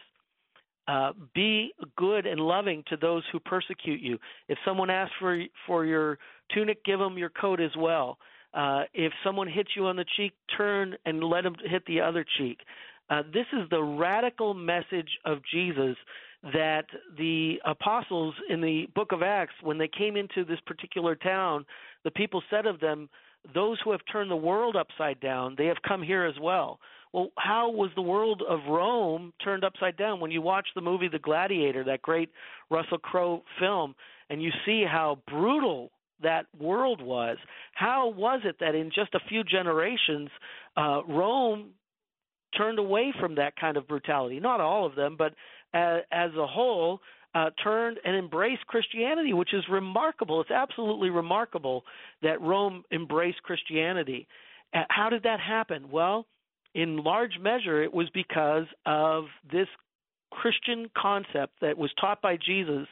[SPEAKER 2] Uh, be good and loving to those who persecute you. If someone asks for for your tunic, give them your coat as well. Uh, if someone hits you on the cheek, turn and let them hit the other cheek. Uh, this is the radical message of Jesus that the apostles in the book of Acts, when they came into this particular town, the people said of them, those who have turned the world upside down, they have come here as well. Well, how was the world of Rome turned upside down? When you watch the movie The Gladiator, that great Russell Crowe film, and you see how brutal that world was, how was it that in just a few generations, uh, Rome turned away from that kind of brutality? Not all of them, but as, as a whole, uh, turned and embraced Christianity, which is remarkable. It's absolutely remarkable that Rome embraced Christianity. Uh, how did that happen? Well, in large measure, it was because of this Christian concept that was taught by Jesus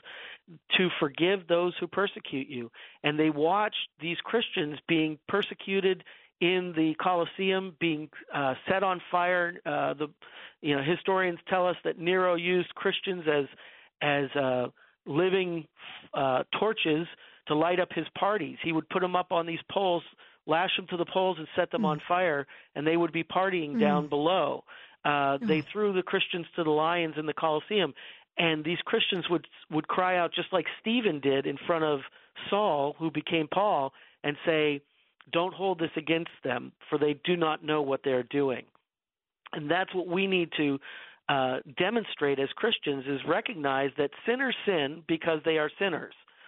[SPEAKER 2] to forgive those who persecute you. And they watched these Christians being persecuted in the Colosseum, being uh, set on fire. Uh, the you know historians tell us that Nero used Christians as as uh, living uh, torches to light up his parties. He would put them up on these poles, lash them to the poles, and set them mm. on fire, and they would be partying mm. down below. Uh, they threw the Christians to the lions in the Colosseum, and these Christians would would cry out just like Stephen did in front of Saul, who became Paul, and say, don't hold this against them, for they do not know what they're doing. And that's what we need to uh, demonstrate as Christians, is recognize that sinners sin because they are sinners.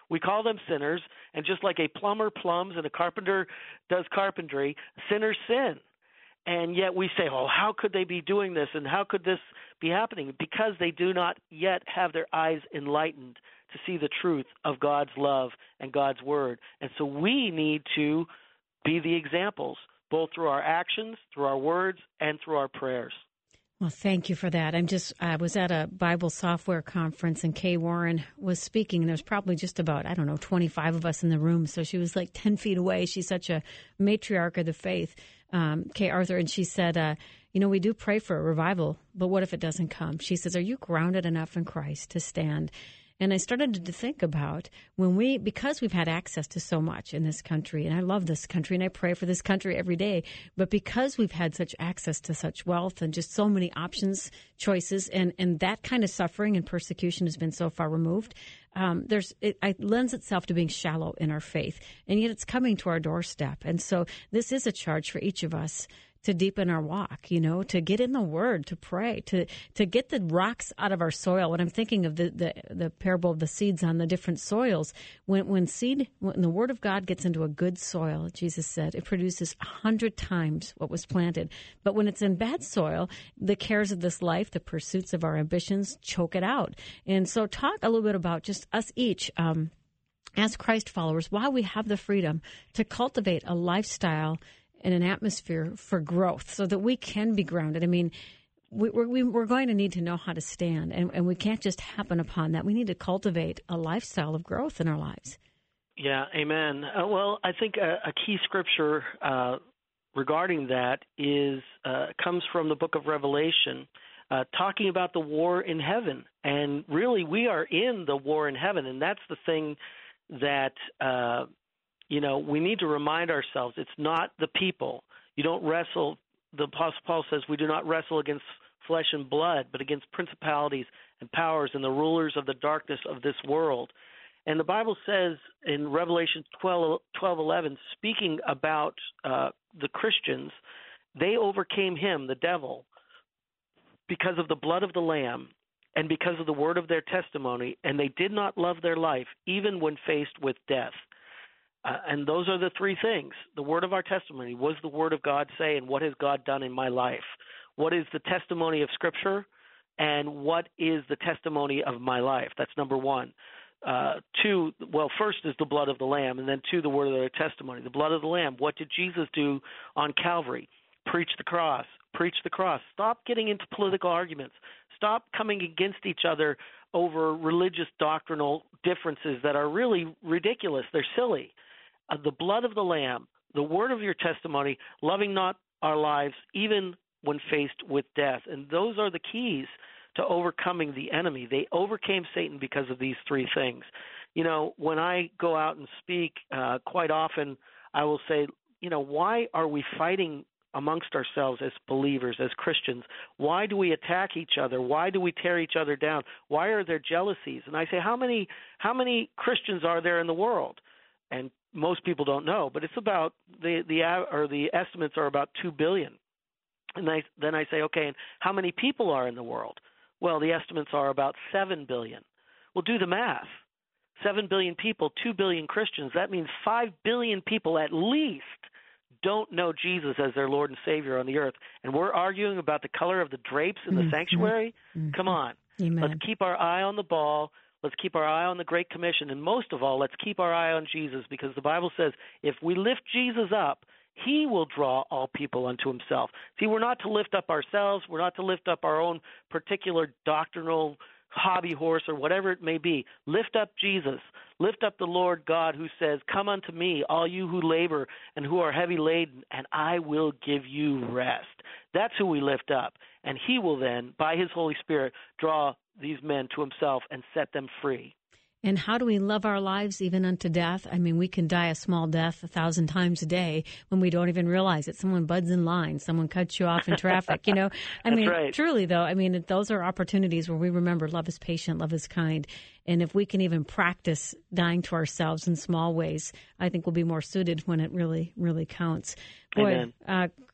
[SPEAKER 2] We call them sinners, and just like a plumber plumbs and a carpenter does carpentry, sinners sin. And yet we say, oh, how could they be doing this, and how could this be happening? Because they do not yet have their eyes enlightened to see the truth of God's love and God's word. And so we need to be the examples, both through our actions, through our words, and through our prayers.
[SPEAKER 1] Well, thank you for that. I'm just, I was at a Bible software conference, and Kay Warren was speaking, and there was probably just about, I don't know, twenty-five of us in the room. So she was like ten feet away. She's such a matriarch of the faith, um, Kay Arthur. And she said, uh, you know, we do pray for a revival, but what if it doesn't come? She says, are you grounded enough in Christ to stand? And I started to think about when we, because we've had access to so much in this country, and I love this country and I pray for this country every day, but because we've had such access to such wealth and just so many options, choices, and, and that kind of suffering and persecution has been so far removed, um, there's it, it lends itself to being shallow in our faith, and yet it's coming to our doorstep. And so this is a charge for each of us to deepen our walk, you know, to get in the Word, to pray, to to get the rocks out of our soil. When I'm thinking of the, the, the parable of the seeds on the different soils, when when seed, when the Word of God gets into a good soil, Jesus said, it produces a hundred times what was planted. But when it's in bad soil, the cares of this life, the pursuits of our ambitions, choke it out. And so talk a little bit about just us each, um, as Christ followers, why we have the freedom to cultivate a lifestyle in an atmosphere for growth so that we can be grounded. I mean, we, we, we're going to need to know how to stand, and, and we can't just happen upon that. We need to cultivate a lifestyle of growth in our lives.
[SPEAKER 2] Yeah, amen. Uh, well, I think a, a key scripture uh, regarding that is uh, comes from the book of Revelation, uh, talking about the war in heaven. And really, we are in the war in heaven, and that's the thing that uh, You know, we need to remind ourselves it's not the people. You don't wrestle, the Apostle Paul says, we do not wrestle against flesh and blood, but against principalities and powers and the rulers of the darkness of this world. And the Bible says in Revelation twelve, twelve eleven, speaking about uh, the Christians, they overcame him, the devil, because of the blood of the Lamb and because of the word of their testimony, and they did not love their life, even when faced with death. Uh, and those are the three things. The word of our testimony. What does the word of God say, and what has God done in my life? What is the testimony of Scripture, and what is the testimony of my life? That's number one. Uh, two, well, first is the blood of the Lamb, and then two, the word of their testimony. The blood of the Lamb. What did Jesus do on Calvary? Preach the cross. Preach the cross. Stop getting into political arguments. Stop coming against each other over religious doctrinal differences that are really ridiculous. They're silly. Uh, the blood of the Lamb, the word of your testimony, loving not our lives even when faced with death. And those are the keys to overcoming the enemy. They overcame Satan because of these three things. You know, when I go out and speak, uh, quite often I will say, you know, why are we fighting amongst ourselves as believers, as Christians? Why do we attack each other? Why do we tear each other down? Why are there jealousies? And I say, how many how many Christians are there in the world? And most people don't know, but it's about the the or the estimates are about two billion. And I, then I say, okay, and how many people are in the world? Well, the estimates are about seven billion. Well, do the math. seven billion people, two billion Christians. That means five billion people at least don't know Jesus as their Lord and Savior on the earth. And we're arguing about the color of the drapes in the mm-hmm. sanctuary? Mm-hmm. Come on.
[SPEAKER 1] Amen.
[SPEAKER 2] Let's keep our eye on the ball. Let's keep our eye on the Great Commission. And most of all, let's keep our eye on Jesus, because the Bible says if we lift Jesus up, he will draw all people unto himself. See, we're not to lift up ourselves. We're not to lift up our own particular doctrinal hobby horse or whatever it may be. Lift up Jesus. Lift up the Lord God, who says, come unto me, all you who labor and who are heavy laden, and I will give you rest. That's who we lift up. And he will then, by his Holy Spirit, draw these men to himself and set them free.
[SPEAKER 1] And how do we love our lives even unto death? I mean, we can die a small death a thousand times a day when we don't even realize it. Someone buds in line, someone cuts you off in traffic, you know. I
[SPEAKER 2] That's
[SPEAKER 1] mean,
[SPEAKER 2] right.
[SPEAKER 1] Truly, though, I mean, those are opportunities where we remember love is patient, love is kind. And if we can even practice dying to ourselves in small ways, I think we'll be more suited when it really, really counts. Boy,
[SPEAKER 2] Amen.
[SPEAKER 1] Uh,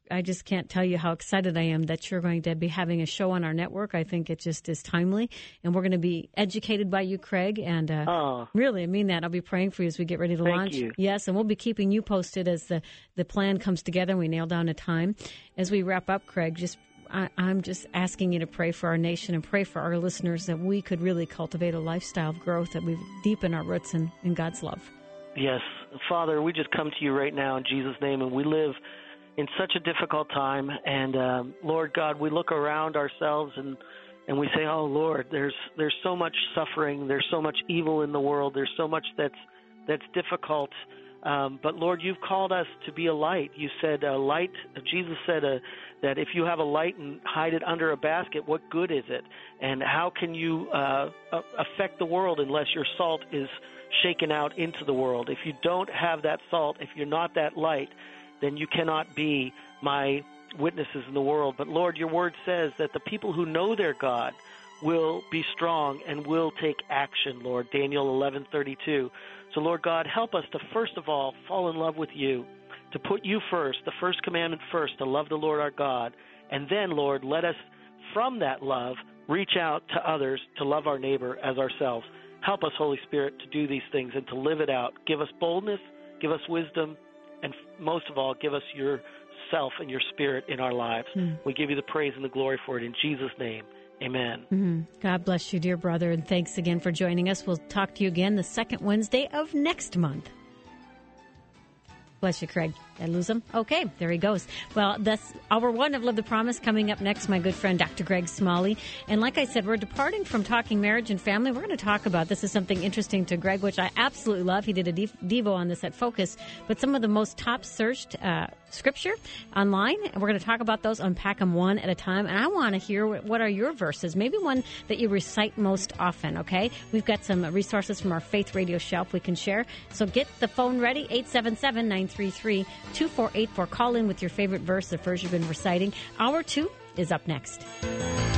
[SPEAKER 1] I just can't tell you how excited I am that you're going to be having a show on our network. I think it just is timely, and we're going to be educated by you, Craig. And uh, oh. really, I mean that. I'll be praying for you as we get ready to
[SPEAKER 2] Thank
[SPEAKER 1] launch.
[SPEAKER 2] You.
[SPEAKER 1] Yes, and we'll be keeping you posted as the, the plan comes together and we nail down a time. As we wrap up, Craig, just I, I'm just asking you to pray for our nation and pray for our listeners that we could really cultivate a lifestyle of growth, that we deepen our roots in, in God's love.
[SPEAKER 2] Yes. Father, we just come to you right now in Jesus' name, and we live in such a difficult time, and um, Lord God, we look around ourselves and, and we say, oh, Lord, there's there's so much suffering, there's so much evil in the world, there's so much that's that's difficult, um, but Lord, you've called us to be a light. You said a light, Jesus said uh, that if you have a light and hide it under a basket, what good is it? And how can you uh, affect the world unless your salt is shaken out into the world? If you don't have that salt, if you're not that light, then you cannot be my witnesses in the world. But Lord, your word says that the people who know their God will be strong and will take action, Lord, Daniel eleven thirty-two. So Lord God, help us to first of all fall in love with you, to put you first, the first commandment first, to love the Lord our God. And then, Lord, let us from that love reach out to others to love our neighbor as ourselves. Help us, Holy Spirit, to do these things and to live it out. Give us boldness, give us wisdom, and most of all, give us yourself and your spirit in our lives. Mm. We give you the praise and the glory for it in Jesus' name. Amen.
[SPEAKER 1] Mm-hmm. God bless you, dear brother, and thanks again for joining us. We'll talk to you again the second Wednesday of next month. Bless you, Craig. Did I lose him? Okay, there he goes. Well, that's hour one of Live the Promise. Coming up next, my good friend, Doctor Greg Smalley. And like I said, we're departing from talking marriage and family. We're going to talk about, this is something interesting to Greg, which I absolutely love. He did a Devo on this at Focus. But some of the most top searched uh, scripture online, and we're going to talk about those, unpack them one at a time. And I want to hear what, what are your verses, maybe one that you recite most often, okay? We've got some resources from our Faith Radio shelf we can share. So get the phone ready, eight seven seven, nine three three, two four eight four. Call in with your favorite verse, the verse you've been reciting. Hour two is up next.